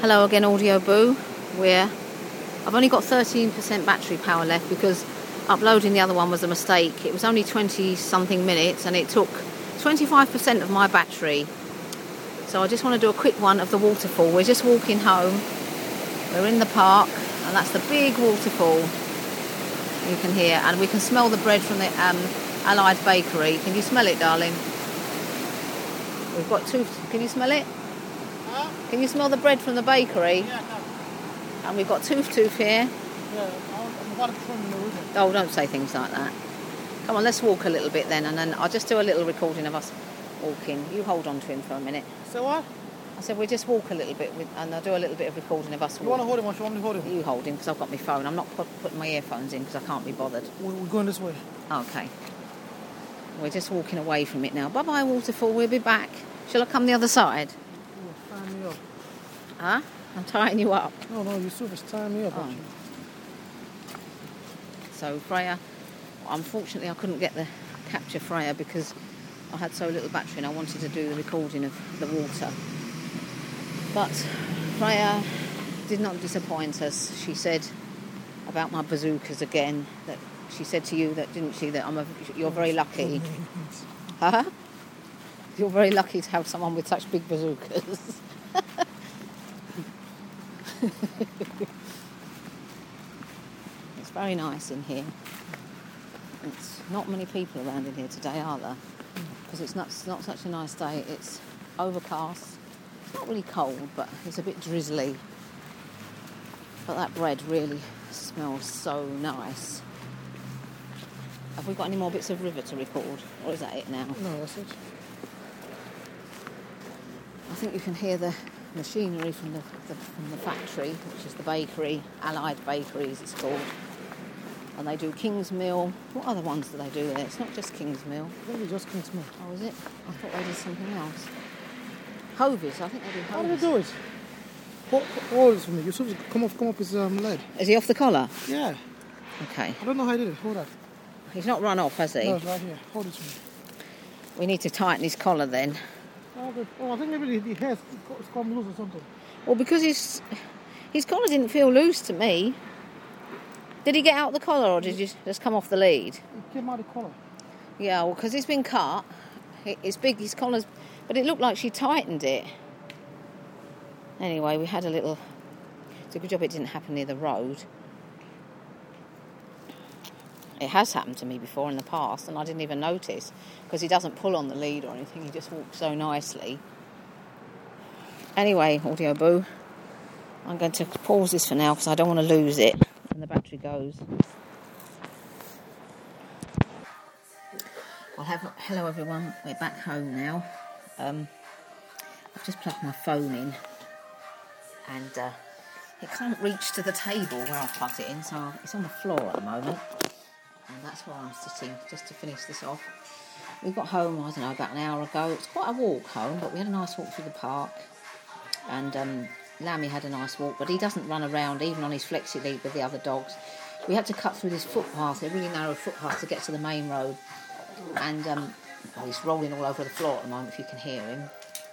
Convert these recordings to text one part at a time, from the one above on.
Hello again, Audio Boo. I've only got 13% battery power left because uploading the other one was a mistake. It was only 20 something minutes and it took 25% of my battery. So I just want to do a quick one of the waterfall. We're just walking home. We're in the park and that's the big waterfall you can hear, and we can smell the bread from the Allied Bakery. Can you smell it, darling? We've got two. Can you smell it? Huh? Can you smell the bread from the bakery? Yeah, no. And we've got Toof here. Yeah, I'm about to film the movie. Oh, don't say things like that. Come on, let's walk a little bit then, and then I'll just do a little recording of us walking. You hold on to him for a minute. So what? I said we'll just walk a little bit, and I'll do a little bit of recording of us walking. You want to hold him or you want me to hold him? You hold him, because I've got my phone. I'm not putting my earphones in because I can't be bothered. We're going this way. Okay. We're just walking away from it now. Bye-bye, waterfall. We'll be back. Shall I come the other side? Oh, tie me up. Huh? I'm tying you up. No, you super tying me up. Oh. So Freya, unfortunately I couldn't get the capture Freya because I had so little battery and I wanted to do the recording of the water. But Freya did not disappoint us. She said about my bazookas again, that she said to you that, didn't she, that you're very lucky. Huh? You're very lucky to have someone with such big bazookas. It's very nice in here. It's not many people around in here today, are there? Because it's not such a nice day. It's overcast. It's not really cold, but it's a bit drizzly. But that bread really smells so nice. Have we got any more bits of river to record? Or is that it now? No, that's it. I think you can hear the machinery from the factory, which is the bakery, Allied Bakeries it's called. And they do King's Mill. What other ones do they do there? It's not just King's Mill. I think it's just King's Mill. Oh, is it? I thought they did something else. Hovis, I think they do Hovis. How do they do it? Hold this for me. You're supposed to come up his lead. Is he off the collar? Yeah. Okay. I don't know how he did it. Hold that. He's not run off, has he? No, it's right here. Hold it for me. We need to tighten his collar then. Oh, I think maybe the hair's come loose or something. Well, because his collar didn't feel loose to me. Did he get out the collar or did he just come off the lead? It came out of the collar. Yeah, well, because it's been cut. It's big, his collar's... But it looked like she tightened it. Anyway, we had a little... It's a good job it didn't happen near the road. It has happened to me before in the past and I didn't even notice because he doesn't pull on the lead or anything. He just walks so nicely. Anyway, Audio Boo, I'm going to pause this for now because I don't want to lose it when the battery goes. Well, hello everyone. We're back home now. I've just plugged my phone in and it can't reach to the table where I plugged it in, so it's on the floor at the moment. And that's where I'm sitting, just to finish this off. We got home, I don't know, about an hour ago. It's quite a walk home, but we had a nice walk through the park. And Lammy had a nice walk, but he doesn't run around, even on his flexi lead with the other dogs. We had to cut through this footpath, a really narrow footpath, to get to the main road. And he's rolling all over the floor at the moment, if you can hear him.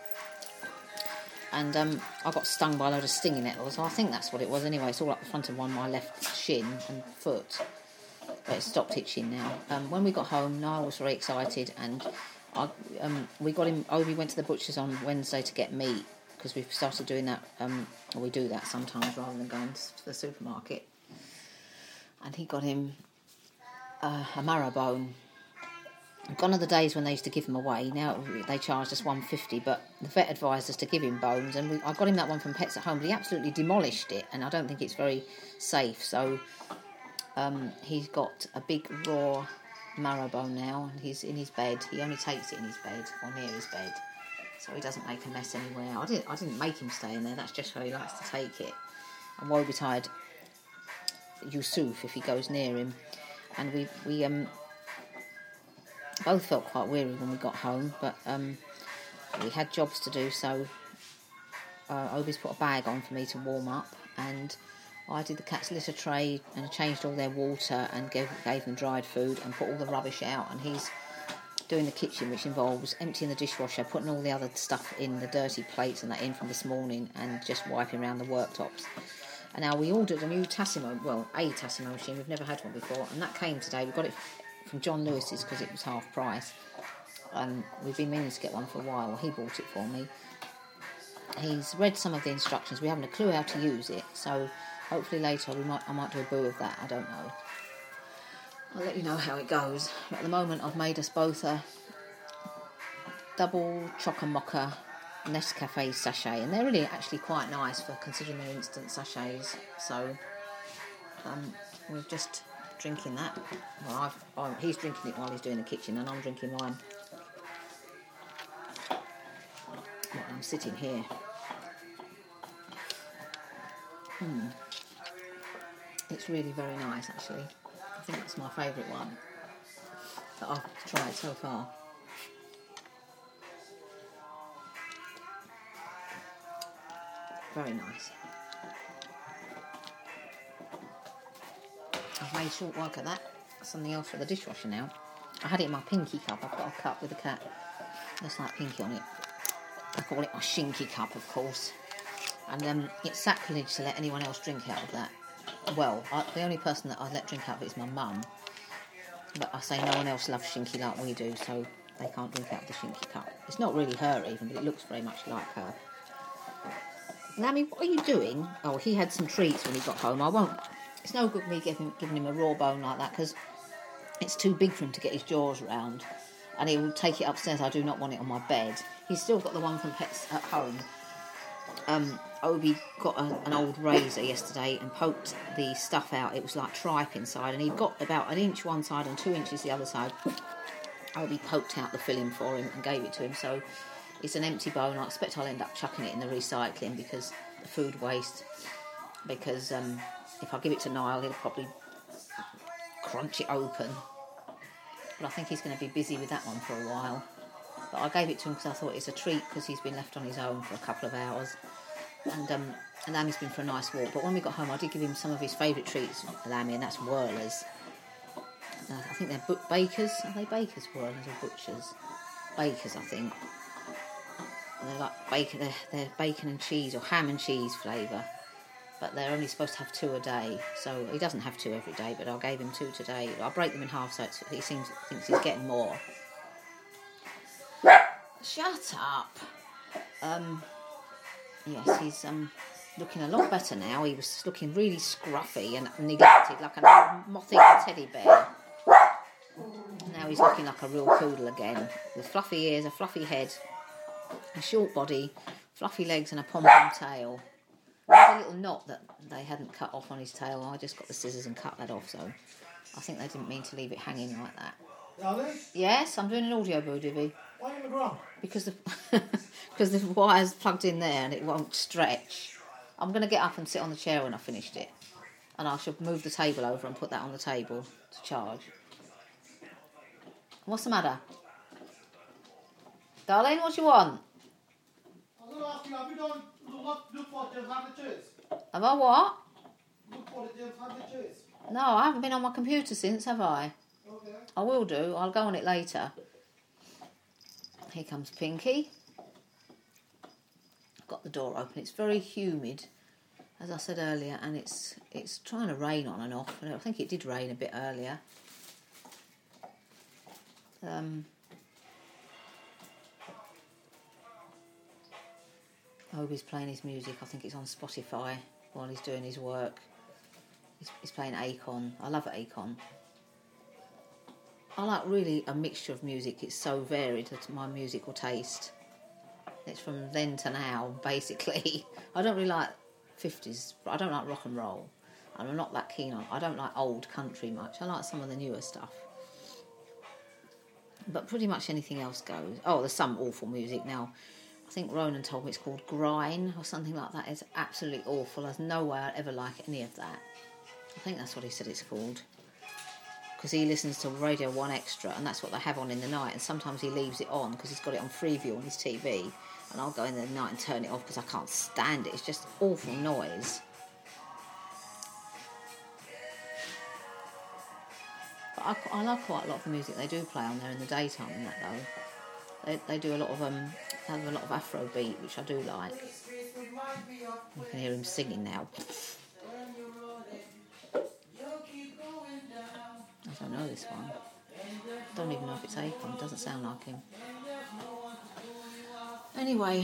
And I got stung by a load of stinging nettles. So I think that's what it was anyway. It's all up the front of my left shin and foot. But it stopped itching now. When we got home, Niall was very excited, and we got him. Obi went to the butcher's on Wednesday to get meat because we've started doing that. Or we do that sometimes rather than going to the supermarket. And he got him a marrowbone. Gone are the days when they used to give them away. Now they charged us $1.50, but the vet advised us to give him bones, and I got him that one from Pets at Home, but he absolutely demolished it, and I don't think it's very safe. So. He's got a big raw marrowbone now, and he's in his bed. He only takes it in his bed or near his bed, so he doesn't make a mess anywhere. I didn't make him stay in there. That's just how he likes to take it. And woe betide Yusuf if he goes near him. And we both felt quite weary when we got home, but we had jobs to do, so Obi's put a bag on for me to warm up, and I did the cat's litter tray and changed all their water and gave them dried food and put all the rubbish out, and he's doing the kitchen, which involves emptying the dishwasher, putting all the other stuff in, the dirty plates and that in from this morning, and just wiping around the worktops. And now we ordered a new Tassimo, a Tassimo machine. We've never had one before, and that came today. We got it from John Lewis's because it was half price. We've been meaning to get one for a while. He bought it for me. He's read some of the instructions. We haven't a clue how to use it, so hopefully later I might do a boo of that. I don't know. I'll let you know how it goes. But at the moment, I've made us both a double Choco Mocha Nescafe sachet, and they're really actually quite nice for considering they're instant sachets. So we're just drinking that. Well, he's drinking it while he's doing the kitchen, and I'm drinking mine. Well, I'm sitting here. It's really very nice, actually. I think it's my favourite one that I've tried so far. Very nice. I've made short work of that. Something else for the dishwasher now. I had it in my pinky cup. I've got a cup with a cat. Looks like pinky on it. I call it my shinky cup, of course. And it's sacrilege to let anyone else drink out of that. Well, the only person that I let drink out of it is my mum. But I say no one else loves shinky like we do, so they can't drink out of the shinky cup. It's not really her even, but it looks very much like her. Nammy, what are you doing? Oh, he had some treats when he got home. It's no good me giving him a raw bone like that, because it's too big for him to get his jaws around. And he will take it upstairs. I do not want it on my bed. He's still got the one from Pets at Home. Obi got an old razor yesterday and poked the stuff out. It was like tripe inside, and he got about 1 inch one side and 2 inches the other side. Obi poked out the filling for him and gave it to him, so it's an empty bone. I expect I'll end up chucking it in the recycling because the food waste. Because if I give it to Niall, he'll probably crunch it open. But I think he's going to be busy with that one for a while. But I gave it to him because I thought it's a treat because he's been left on his own for a couple of hours. And Lammy's been for a nice walk. But when we got home, I did give him some of his favourite treats, Lammy, and that's whirlers. I think they're bakers. Are they bakers, whirlers, or butchers? Bakers, I think. They're like bacon. They're bacon and cheese or ham and cheese flavour. But they're only supposed to have 2 a day. So he doesn't have 2 every day, but I gave him 2 today. I'll break them in half so he thinks he's getting more. Shut up. Yes, he's looking a lot better now. He was looking really scruffy and neglected, like an old moth-eaten teddy bear. Now he's looking like a real poodle again, with fluffy ears, a fluffy head, a short body, fluffy legs and a pom-pom tail. There's a little knot that they hadn't cut off on his tail. I just got the scissors and cut that off, so I think they didn't mean to leave it hanging like that. Darling? Yes, I'm doing an audio boo, Divvy. Why are you on the ground? Because the wire's plugged in there and it won't stretch. I'm going to get up and sit on the chair when I've finished it. And I shall move the table over and put that on the table to charge. What's the matter? Darling, what do you want? I was going to ask you, have you done look for James Handley? Have I what? Look for the James Handley? No, I haven't been on my computer since, have I? Okay. I will do. I'll go on it later. Here comes Pinky. I've got the door open. It's very humid, as I said earlier, and it's trying to rain on and off. I think it did rain a bit earlier. Obi's playing his music. I think it's on Spotify while he's doing his work. He's playing Akon. I love Akon. I like really a mixture of music. It's so varied to my musical taste. It's from then to now, basically. I don't really like 50s. I don't like rock and roll. And I'm not that keen on. I don't like old country much. I like some of the newer stuff. But pretty much anything else goes. Oh, there's some awful music now. I think Ronan told me it's called Grine or something like that. It's absolutely awful. There's no way I'd ever like any of that. I think that's what he said it's called. Because he listens to Radio 1 Extra, and that's what they have on in the night. And sometimes he leaves it on because he's got it on Freeview on his TV. And I'll go in there at night and turn it off because I can't stand it. It's just awful noise. But I like quite a lot of the music they do play on there in the daytime and that though. They do a lot of Afrobeat, which I do like. You can hear him singing now. I don't know this one. Don't even know if it's Akon. It doesn't sound like him. Anyway.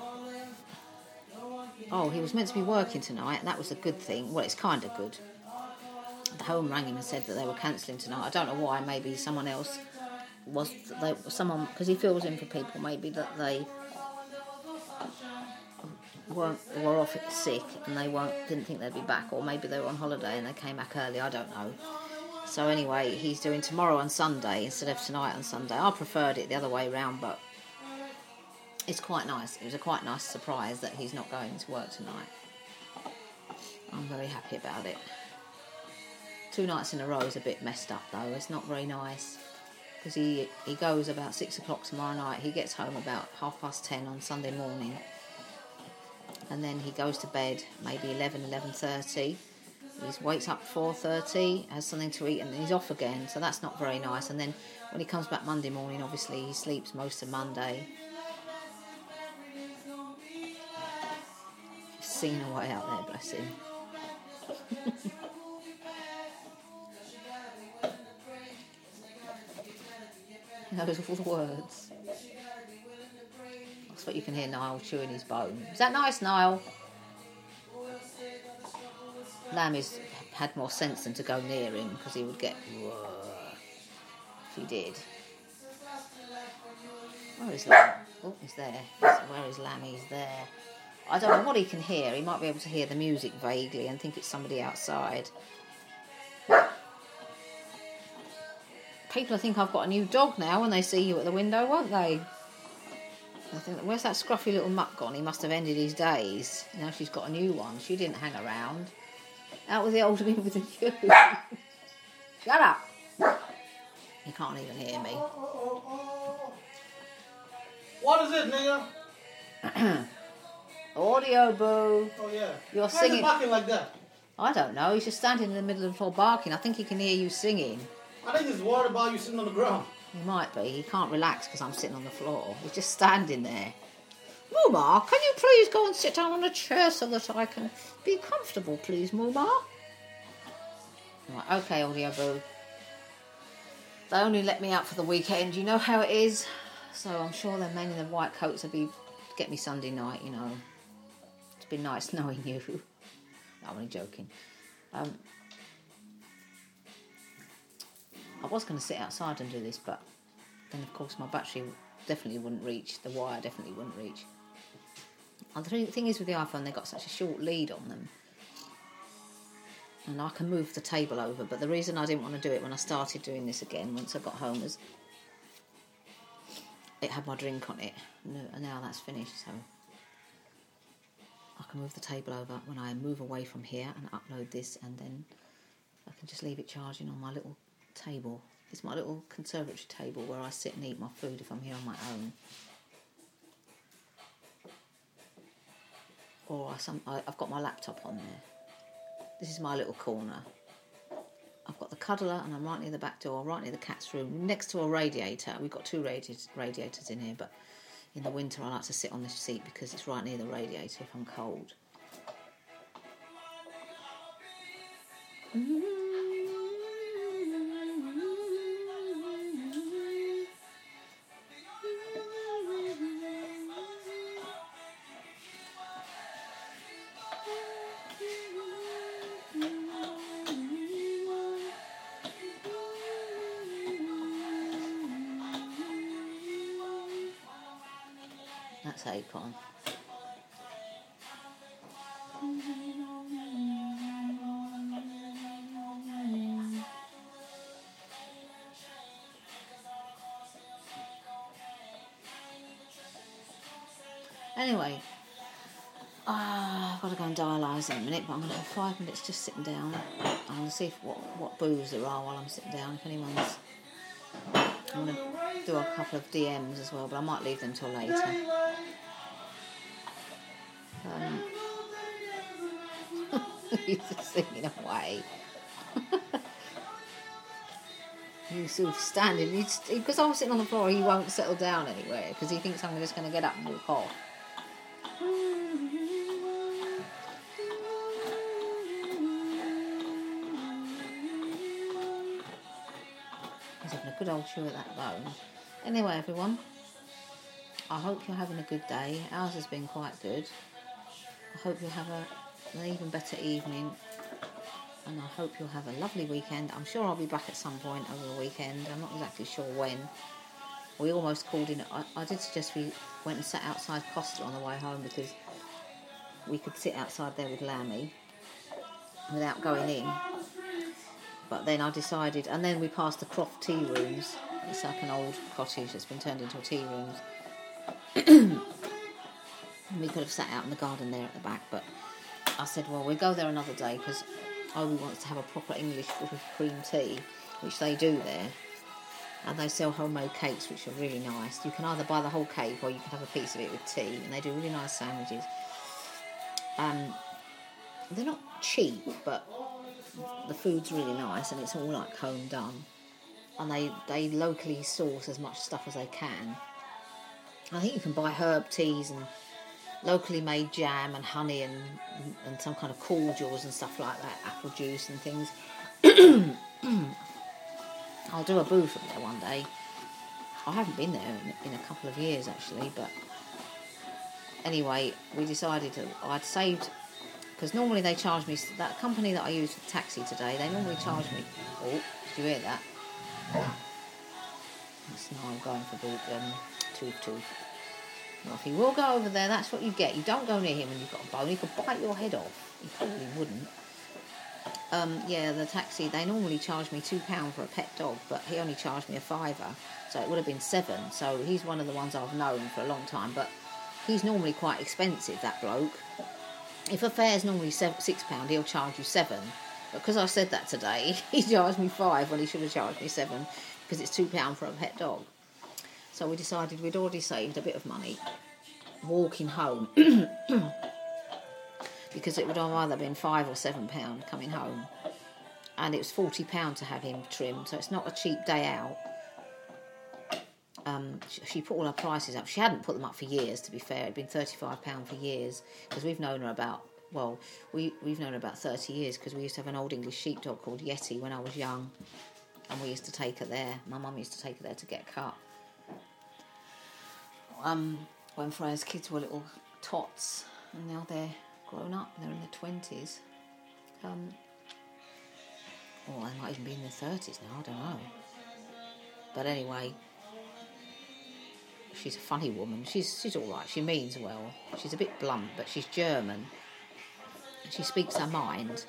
Oh, he was meant to be working tonight, and that was a good thing. Well, it's kind of good. The home rang him and said that they were cancelling tonight. I don't know why. Maybe someone else because he fills in for people. Maybe that they were off sick and they didn't think they'd be back, or maybe they were on holiday and they came back early. I don't know. So anyway, he's doing tomorrow and Sunday instead of tonight and Sunday. I preferred it the other way round, but it's quite nice. It was a quite nice surprise that he's not going to work tonight. I'm very happy about it. 2 nights in a row is a bit messed up though. It's not very nice because he goes about 6 o'clock tomorrow night. He gets home about 10:30 on Sunday morning, and then he goes to bed maybe 11:30. He wakes up 4:30, has something to eat, and then he's off again. So that's not very nice. And then when he comes back Monday morning, obviously he sleeps most of Monday. He's singing away out there, bless him. He knows all the words. That's what you can hear Niall chewing his bone. Is that nice, Niall? Lammy's had more sense than to go near him because he would get if he did. Where is Lammy? Oh, he's there. Where is Lammy? He's there. I don't know what he can hear. He might be able to hear the music vaguely and think it's somebody outside. People think I've got a new dog now when they see you at the window, won't they? I think, where's that scruffy little mutt gone? He must have ended his days. Now she's got a new one. She didn't hang around. Out with the old me with the new. Shut up. You can't even hear me. What is it, nigga? Audio boo. Oh yeah. You're singing. Why is he barking like that? I don't know. He's just standing in the middle of the floor barking. I think he can hear you singing. I think he's worried about you sitting on the ground. He might be. He can't relax because I'm sitting on the floor. He's just standing there. Muma, can you please go and sit down on a chair so that I can be comfortable, please, Muma? Right, okay, Audio Boo. They only let me out for the weekend. You know how it is. So I'm sure the men in the white coats will get me Sunday night, you know. It's been nice knowing you. No, I'm only joking. I was going to sit outside and do this, but then, of course, my battery definitely wouldn't reach. The wire definitely wouldn't reach. And the thing is with the iPhone, they've got such a short lead on them. And I can move the table over, but the reason I didn't want to do it when I started doing this again, once I got home, was it had my drink on it. And now that's finished, so I can move the table over when I move away from here and upload this, and then I can just leave it charging on my little table. It's my little conservatory table where I sit and eat my food if I'm here on my own. Or I've got my laptop on there. This is my little corner. I've got the cuddler and I'm right near the back door, right near the cat's room, next to a radiator. We've got 2 radiators in here, but in the winter I like to sit on this seat because it's right near the radiator if I'm cold. That's Akon. Anyway, I've got to go and dialyse in a minute, but I'm going to have 5 minutes just sitting down. I'm going to see what booze there are while I'm sitting down, if anyone's... I'm going to do a couple of DMs as well, but I might leave them till later. He's just singing away. He was still standing. Because I'm sitting on the floor, he won't settle down anywhere because he thinks I'm just going to get up and walk off. He's having a good old chew at that bone. Anyway, everyone, I hope you're having a good day. Ours has been quite good. I hope you'll have an even better evening. And I hope you'll have a lovely weekend. I'm sure I'll be back at some point over the weekend. I'm not exactly sure when. We almost called in. I did suggest we went and sat outside Costa on the way home because we could sit outside there with Lammy without going in. But then I decided, and then we passed the Croft Tea Rooms. It's like an old cottage that's been turned into a tea room. We could have sat out in the garden there at the back, but I said, well, we'll go there another day because Obi wants to have a proper English whipped cream tea, which they do there. And they sell homemade cakes, which are really nice. You can either buy the whole cake or you can have a piece of it with tea, and they do really nice sandwiches. They're not cheap, but the food's really nice, and it's all like home done. And they locally source as much stuff as they can. I think you can buy herb teas and locally made jam and honey and some kind of cordials and stuff like that, apple juice and things. I'll do a booth up there one day. I haven't been there in a couple of years actually, but anyway, we decided I'd saved, because normally they charge me, that company that I used for the taxi today, they normally charge me, oh, did you hear that? That's now I'm going for Tooth. Well, if he will go over there, that's what you get. You don't go near him when you've got a bone. He could bite your head off. He probably wouldn't. Yeah, the taxi, they normally charge me £2 for a pet dog, but he only charged me a £5, so it would have been £7. So he's one of the ones I've known for a long time, but he's normally quite expensive, that bloke. If a fare's normally £6, he'll charge you £7. But because I said that today, he charged me £5 when he should have charged me £7, because it's £2 for a pet dog. So we decided we'd already saved a bit of money walking home because it would have either been £5 or £7 coming home, and it was £40 to have him trimmed, so it's not a cheap day out. She put all her prices up. She hadn't put them up for years, to be fair. It'd been £35 for years, because we've known her about, well, we've known her about 30 years, because we used to have an old English sheepdog called Yeti when I was young, and we used to take her there. My mum used to take her there to get cut. When Freya's kids were little tots, and now they're grown up, they're in their 20s. Or they might even be in their 30s now, I don't know. But anyway, she's a funny woman. She's all right. She means well. She's a bit blunt, but she's German. She speaks her mind.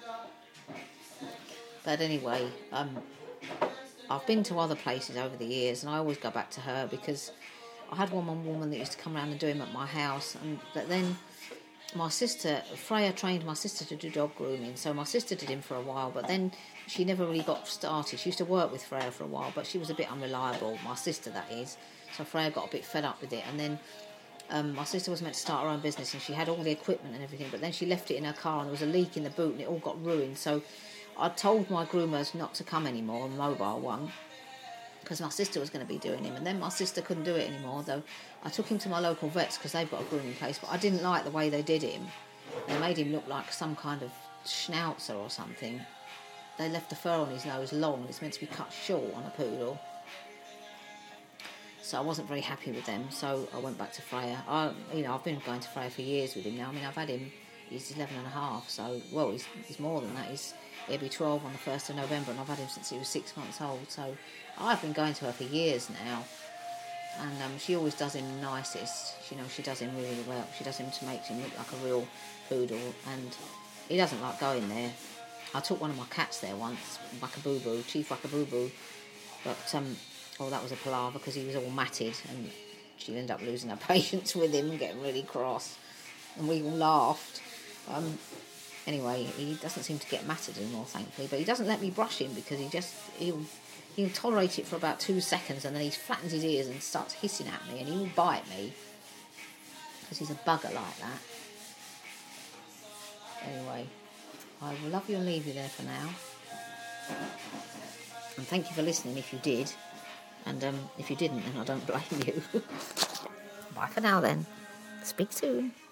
But anyway, I've been to other places over the years, and I always go back to her because I had one woman that used to come around and do him at my house, but then my sister, Freya trained my sister to do dog grooming, so my sister did him for a while, but then she never really got started. She used to work with Freya for a while, but she was a bit unreliable, my sister that is, so Freya got a bit fed up with it, and then my sister was meant to start her own business, and she had all the equipment and everything, but then she left it in her car, and there was a leak in the boot, and it all got ruined, so I told my groomers not to come anymore, a mobile one, because my sister was going to be doing him, and then my sister couldn't do it anymore, though I took him to my local vets because they've got a grooming place, but I didn't like the way they did him. They made him look like some kind of schnauzer or something. They left the fur on his nose long, it's meant to be cut short on a poodle. So I wasn't very happy with them, so I went back to Freya. I've been going to Freya for years with him now. I mean, I've had him, he's 11 and a half, so, well, he's more than that. He'll be 12 on the 1st of November, and I've had him since he was 6 months old, so I've been going to her for years now, and she always does him nicest. She does him really well. She does him to make him look like a real poodle, and he doesn't like going there. I took one of my cats there once, Chief Wackabooboo, but that was a palaver because he was all matted, and she ended up losing her patience with him and getting really cross, and we all laughed. Anyway, he doesn't seem to get matted anymore, thankfully, but he doesn't let me brush him because he'll tolerate it for about 2 seconds, and then he flattens his ears and starts hissing at me, and he will bite me because he's a bugger like that. Anyway, I will love you and leave you there for now. And thank you for listening if you did. And if you didn't, then I don't blame you. Bye for now then. Speak soon.